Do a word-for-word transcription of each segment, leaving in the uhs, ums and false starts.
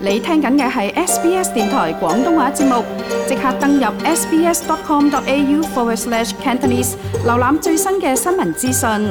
你聽緊嘅係 S B S 電台廣東話節目，即刻登入 sbs.com.au forward slash Cantonese， 瀏覽最新嘅新聞資訊。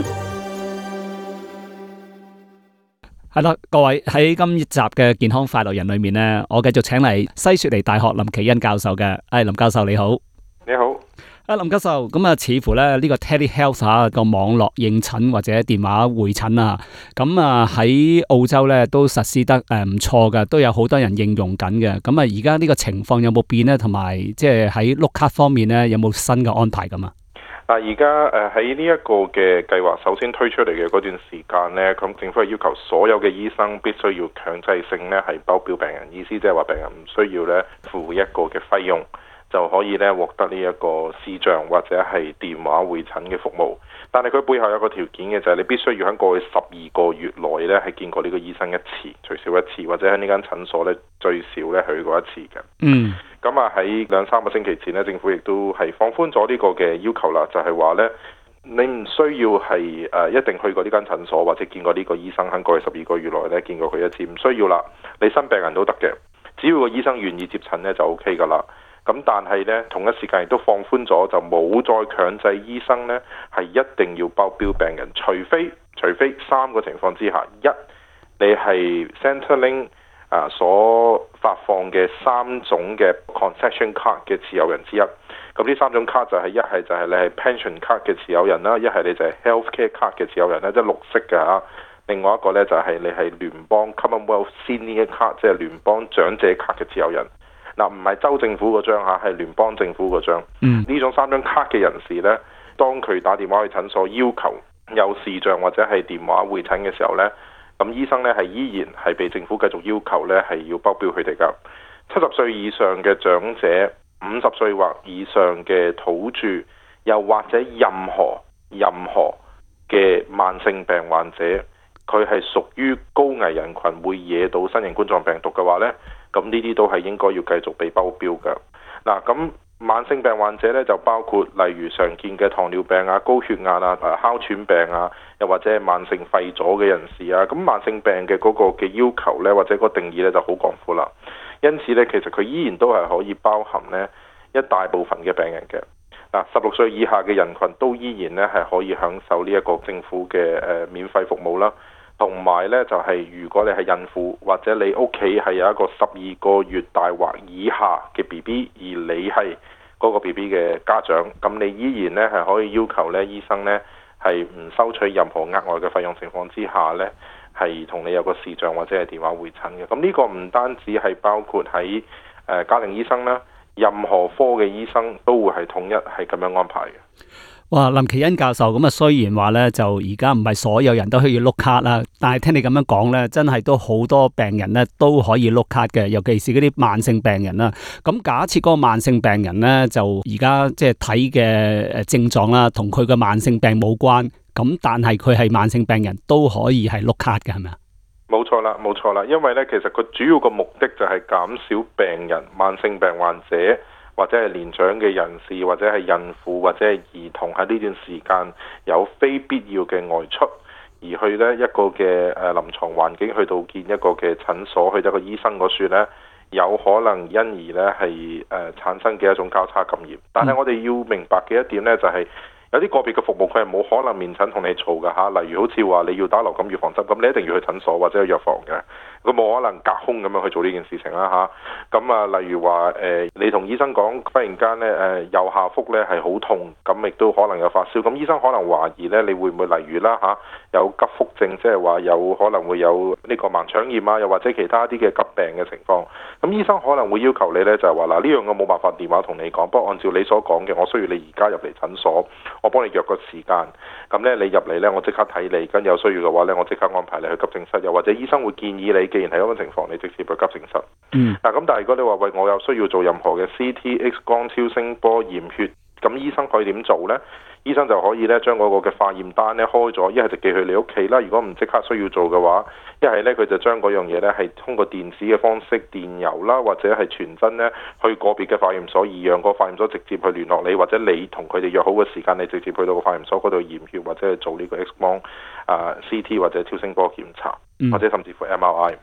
係啦，各位喺今集嘅健康快樂人裏面呢，我繼續請嚟西雪梨大學林奇恩教授嘅。誒，林教授你好。 你好。 啊，林教授，咁啊，似乎咧呢個 telehealth 吓個網絡應診或者電話會診啊，咁啊喺澳洲咧都實施得誒唔錯噶，都有好多人應用緊嘅。咁啊，而家呢個情況有冇變咧？同埋即係喺碌卡方面咧，有冇新嘅安排咁啊？ 嗱，而家誒喺呢一個嘅計劃首先推出嚟嘅嗰段時間咧，咁政府係要求所有嘅醫生必須要強制性咧係包標病人，意思即係話病人唔需要咧付一個嘅費用，就可以咧獲得呢一個視像或者係電話會診嘅服務。但係佢背後有個條件嘅，就係你必須要喺過去十二個月內咧係見過呢個醫生一次，最少一次，或者喺呢間診所咧最少咧去過一次嘅。 嗯。 咁啊喺兩三個星期前咧，政府亦都係放寬咗呢個嘅要求啦，就係話咧你唔需要係誒一定去過呢間診所或者見過呢個醫生喺過去十二個月內咧見過佢一次，唔需要啦。你新病人都得嘅，只要個醫生願意接診咧就 O K 噶啦。咁但係咧，同一時間亦都放寬咗，就冇再強制醫生咧係一定要包標病人，除非除非三個情況之下，一你係 Centrelink 啊所發放嘅三種嘅 concession card 嘅持有人之一。咁呢三種卡就係一係就係你係 pension card 嘅持有人啦，一係你就係 healthcare card 嘅持有人啦，即係綠色嘅嚇。另外一個咧就係你係聯邦 Commonwealth Senior Card，即係聯邦長者卡嘅持有人。嗱，唔係州政府嗰張嚇，係聯邦政府嗰張。嗯，呢種三張卡嘅人士呢，當佢打電話去診所要求有視像或者係電話會診嘅時候呢，咁醫生呢係依然係被政府繼續要求呢係要包標佢哋㗎。七十歲以上嘅長者、五十歲或以上嘅土著，又或者任何任何嘅慢性病患者，佢係屬於高危人群，會惹到新型冠狀病毒嘅話呢。咁呢啲都係應該要繼續被包標㗎。嗱，咁慢性病患者咧就包括例如常見嘅糖尿病啊、高血壓啊、哮喘病啊，又或者係慢性肺阻嘅人士啊。咁慢性病嘅嗰個嘅要求咧，或者個定義咧就好廣闊啦。因此咧，其實佢依然都係可以包含咧一大部分嘅病人嘅。嗱，十六歲以下嘅人群都依然咧係可以享受呢一個政府嘅誒免費服務啦。同埋咧，就係、是、如果你係孕婦，或者你屋企係有一個十二個月大或以下嘅 B B， 而你係嗰個 B B 嘅家長，咁你依然咧係可以要求咧醫生咧係唔收取任何額外嘅費用情況之下咧，係同你有個視像或者係電話會診嘅。咁呢個唔單止係包括喺誒家庭醫生啦，任何科嘅醫生都會係統一係咁樣安排嘅。 哇，林奇恩教授，咁啊，雖然話咧就而家唔係所有人都可以碌卡啦，但係聽你咁樣講咧，真係都好多病人咧都可以碌卡嘅，尤其是嗰啲慢性病人啦。咁假設嗰個慢性病人咧就而家即係睇嘅誒症狀啦，同佢嘅慢性病冇關，咁但係佢係慢性病人都可以係碌卡嘅，係咪啊？ 冇錯啦，冇錯啦，因為咧其實佢主要個目的就係減少病人、慢性病患者，或者係年長嘅人士，或者係孕婦，或者係兒童喺呢段時間有非必要嘅外出，而去呢一個嘅誒臨床環境去到見一個嘅診所，去一個醫生嗰處呢，有可能因而呢係誒、呃、產生嘅一種交叉感染。但係我哋要明白嘅一點呢，就係、是、有啲個別嘅服務佢係冇可能面診同你做㗎嚇，例如好似話你要打流感預防針，咁你一定要去診所或者去藥房嘅。佢冇可能隔空咁樣去做呢件事情啦嚇，咁啊例如話誒、呃，你同醫生講忽然間咧誒右下腹咧係好痛，咁亦都可能有發燒，咁醫生可能懷疑咧你會唔會例如啦嚇、啊、有急腹症，即係話有可能會有呢個盲腸炎啊，又或者其他啲嘅急病嘅情況，咁醫生可能會要求你咧就係話嗱，呢樣我冇辦法電話同你講，不過按照你所講嘅，我需要你而家入嚟診所，我幫你約個時間，咁咧你入嚟咧我即刻睇你，跟有需要嘅話咧我即刻安排你去急症室，又或者醫生會建議你。既然係咁嘅情況，你直接去急症室。嗯。嗱咁，但係如果你話喂，我有需要做任何嘅 C T、X 光、超聲波、驗血，咁醫生可以點做呢？醫生就可以咧將嗰個嘅化驗單咧開咗，一係就寄去你屋企啦。如果唔即刻需要做嘅話，一係咧佢就將嗰樣嘢咧係通過電子嘅方式電郵啦，或者係傳真咧去個別嘅化驗所，而讓個化驗所直接去聯絡你，或者你同佢哋約好嘅時間，你直接去到個化驗所嗰度驗血，或者係做呢個 X 光、啊 C T 或者超聲波檢查，或者甚至乎 M R I。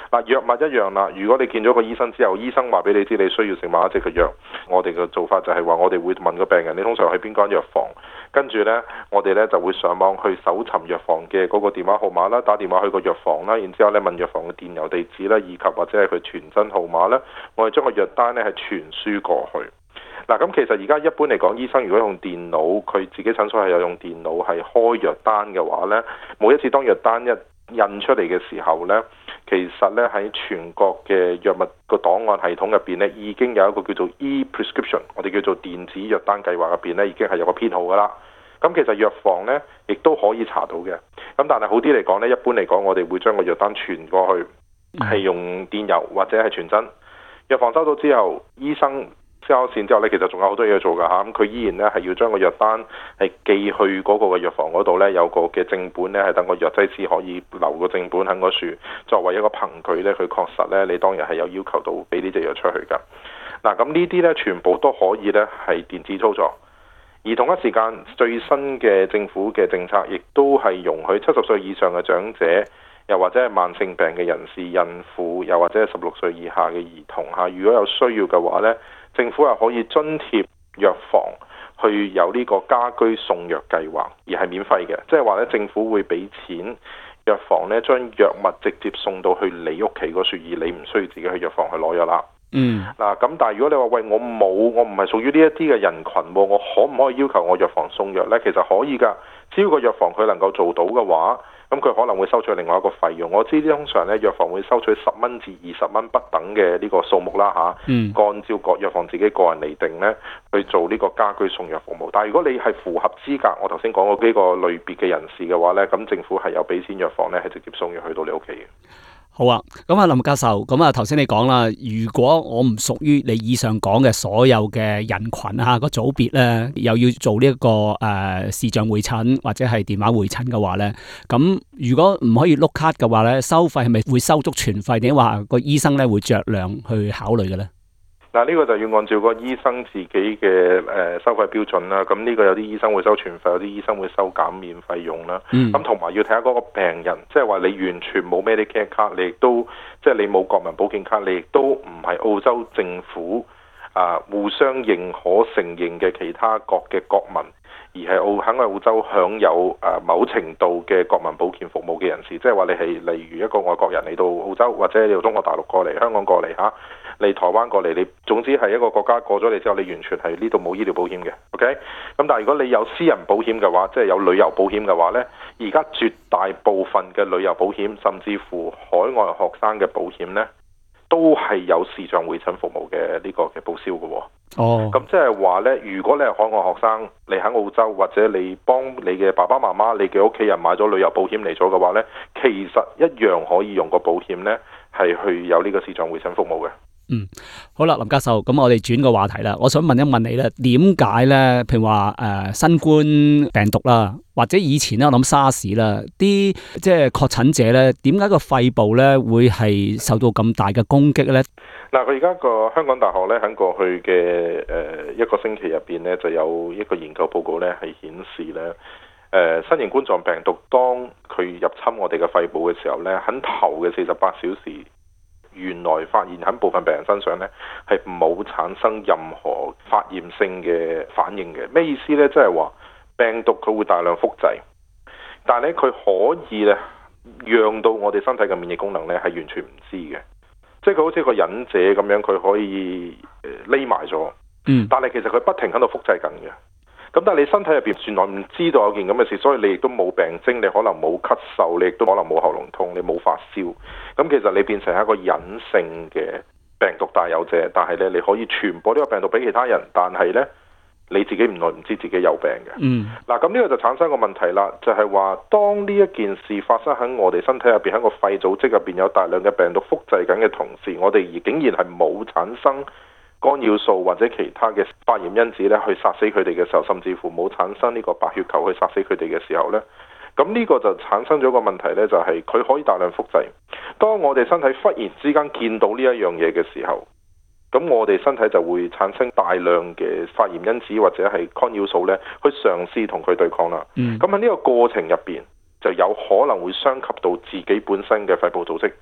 嗱，藥物一樣啦，如果你見咗個醫生之後，醫生話俾你知你需要食某一隻嘅藥，我哋嘅做法就係話我哋會問個病人你通常去邊間藥房，跟住呢，我哋呢就會上網去搜尋藥房嘅嗰個電話號碼啦，打電話去個藥房啦，然之後呢問藥房嘅電郵地址啦，以及或者係佢傳真號碼啦，我哋將個藥單呢係傳輸過去。嗱，咁其實而家一般嚟講，醫生如果用電腦，佢自己診所係有用電腦係開藥單嘅話呢，每一次當藥單一印出嚟嘅時候呢，其實呢喺全國嘅藥物個檔案系統入邊呢，已經有一個叫做 e-prescription， 我哋叫做電子藥單計劃入邊呢，已經係有個編號噶啦。咁其實藥房呢亦都可以查到嘅。咁但係好啲嚟講呢，一般嚟講，我哋會將個藥單傳過去，係用電郵或者係傳真。藥房收到之後，醫生交線之後呢，其實仲有好多嘢做㗎嚇。咁佢依然呢係要將個藥單係寄去嗰個嘅藥房嗰度呢，有個嘅正本呢係等個藥劑師可以留個正本喺嗰處，作為一個憑據呢，佢確實呢，你當日係有要求到俾呢隻藥出去㗎。嗱，咁呢啲呢，全部都可以呢係電子操作。而同一時間，最新嘅政府嘅政策亦都係容許七十歲以上嘅長者，又或者係慢性病嘅人士、孕婦，又或者係十六歲以下嘅兒童嚇，如果有需要嘅話呢，政府係可以津貼藥房去有呢個家居送藥計劃，而係免費嘅，即係話呢，政府會俾錢藥房呢將藥物直接送到去你屋企嗰處，而你唔需要自己去藥房去攞藥啦。 嗯， 嗱，咁但係如果你話喂，我冇，我唔係屬於呢一啲嘅人群，我可唔可以要求我藥房送藥呢？其實可以㗎，只要個藥房佢能夠做到嘅話，咁佢可能會收取另外一個費用。我知通常咧藥房會收取十蚊至二十蚊不等嘅呢個數目啦嚇，嗯，按照各藥房自己個人嚟定呢去做呢個家居送藥服務。但係如果你係符合資格，我頭先講過呢個類別嘅人士嘅話呢，咁政府係有俾錢藥房呢係直接送藥去到你屋企嘅。 好啊，咁啊林教授，咁啊頭先你講啦，如果我唔屬於你以上講嘅所有嘅人群啊，個組別咧，又要做呢、這、一個誒、呃、視像會診或者係電話會診嘅話咧，咁如果唔可以碌卡嘅話咧，收費係咪會收足全費，定話個醫生咧會酌量去考慮嘅咧？ 嗱，呢個就要按照個醫生自己嘅誒收費標準啦。咁呢個有啲醫生會收全費，有啲醫生會收減免費用啦。咁同埋要睇下嗰個病人，即係話你完全冇 Medicare 卡，你亦都即係你冇國民保健卡，你亦都唔係澳洲政府啊、呃、互相認可承認嘅其他國嘅國民，而係澳喺澳洲享有誒、呃、某程度嘅國民保健服務嘅人士，即係話你係例如一個外國人嚟到澳洲，或者你由中國大陸過嚟、香港過嚟嚇。你台灣過嚟，你總之係一個國家過咗嚟之後，你完全係呢度冇醫療保險嘅 ，OK？咁但係如果你有私人保險嘅話，即係有旅遊保險嘅話呢，而家絕大部分嘅旅遊保險，甚至乎海外學生嘅保險呢，都係有視像會診服務嘅呢個嘅報銷嘅喎。哦，咁即係話呢，如果你係海外學生，你喺澳洲或者你幫你嘅爸爸媽媽、你嘅屋企人買咗旅遊保險嚟咗嘅話呢，其實一樣可以用個保險呢，係去有呢個視像會診服務嘅。 嗯，好啦，林教授，咁我哋轉個話題啦。我想問一問你咧，點解咧？譬如話誒、呃，新冠病毒啦，或者以前咧，我諗沙士啦，啲即係確診者咧，點解個肺部咧會係受到咁大嘅攻擊咧？ 嗱，佢而家個香港大學咧喺過去嘅誒、呃、一個星期入邊咧，就有一個研究報告咧係顯示咧，誒、呃、新型冠狀病毒當佢入侵我哋嘅肺部嘅時候咧，喺頭嘅四十八小時。原來發現喺部分病人身上呢，係冇產生任何發炎性嘅反應嘅。咩意思呢？即係話病毒佢會大量複製，但係咧佢可以咧讓到我哋身體嘅免疫功能呢係完全唔知嘅。即係佢好似個忍者咁樣，佢可以匿埋咗，嗯，但係其實佢不停喺度複製緊嘅。咁但係你身體入邊原來唔知道有件咁嘅事，所以你亦都冇病徵，你可能冇咳嗽，你亦都可能冇喉嚨痛，你冇發燒。咁其實你變成一個隱性嘅病毒帶有者，但係咧你可以傳播呢個病毒俾其他人，但係咧你自己唔耐唔知自己有病嘅。嗯。嗱，咁呢個就產生個問題啦，就係話當呢一件事發生喺我哋身體入邊，喺個肺組織入邊有大量嘅病毒複製緊嘅同時，我哋而竟然係冇產生干擾素或者其他嘅發炎因子咧，去殺死佢哋嘅時候，甚至乎冇產生呢個白血球去殺死佢哋嘅時候咧，咁呢個就產生咗個問題咧，就係佢可以大量複製。當我哋身體忽然之間見到呢一樣嘢嘅時候，咁我哋身體就會產生大量嘅發炎因子或者係干擾素咧，去嘗試同佢對抗啦。咁喺呢個過程入邊，就有可能會傷及到自己本身嘅肺部組織。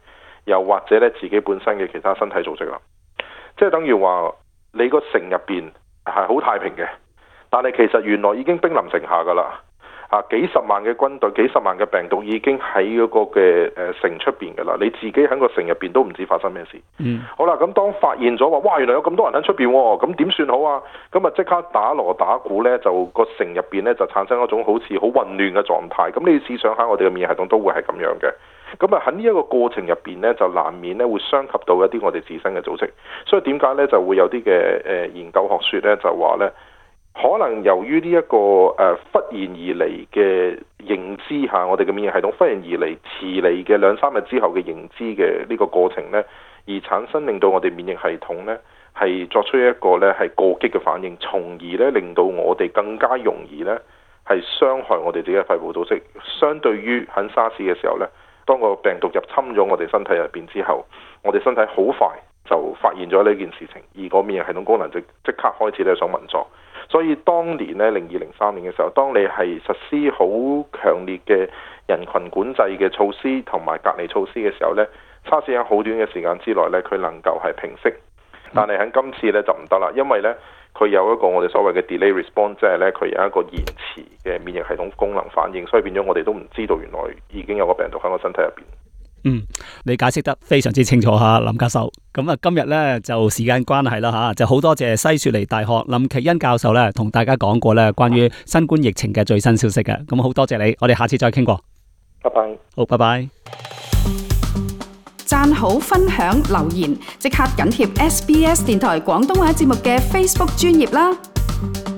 又或者咧自己本身嘅其他身體組織啦。即係等於話你個城入邊係好太平嘅，但係其實原來已經兵臨城下㗎啦。啊！幾十萬嘅軍隊，幾十萬嘅病毒已經喺嗰個嘅誒城出邊㗎啦。你自己喺個城入邊都唔知發生咩事。嗯。好啦，咁當發現咗話，哇！原來有咁多人喺出邊喎，咁點算好啊？咁啊即刻打鑼打鼓呢，就個城入邊呢，就產生一種好似好混亂嘅狀態。咁你試想下，我哋嘅免疫系統都會係咁樣嘅。咁啊喺呢一個過程入邊呢，就難免呢會傷及到一啲我哋自身嘅組織。所以點解呢？就會有啲嘅誒研究學説呢，就話呢。可能由於呢一個誒、呃、忽然而嚟嘅認知下，我哋嘅免疫系統忽然而嚟遲嚟嘅兩三日之後嘅認知嘅呢個過程呢，而產生令到我哋免疫系統呢係作出一個呢係過激嘅反應，從而呢令到我哋更加容易呢係傷害我哋自己嘅肺部組織。相對於喺沙士嘅時候呢，當個病毒入侵咗我哋身體入邊之後，我哋身體好快就發現咗呢件事情，而個免疫系統功能就即刻開始咧想運作。所以當年咧，零二零三年嘅時候，當你係實施好強烈嘅人群管制嘅措施同埋隔離措施嘅時候咧，沙士喺好短嘅時間之內咧，佢能夠係平息。但係喺今次咧就唔得啦，因為咧佢有一個我哋所謂嘅 delay response，即係咧佢有一個延遲嘅免疫系統功能反應，所以變咗我哋都唔知道原來已經有個病毒喺我身體入邊。 嗯，你解釋得非常之清楚吓，林教授。咁啊，今日咧就時間關係啦吓，就好多謝西雪梨大學林奇恩教授咧，同大家講過咧關於新冠疫情嘅最新消息嘅。咁好多謝你，我哋下次再傾過。 拜拜。 好，拜拜。 讚好、分享、留言，即刻緊貼 S B S 電台廣東話節目嘅 Facebook 專頁啦。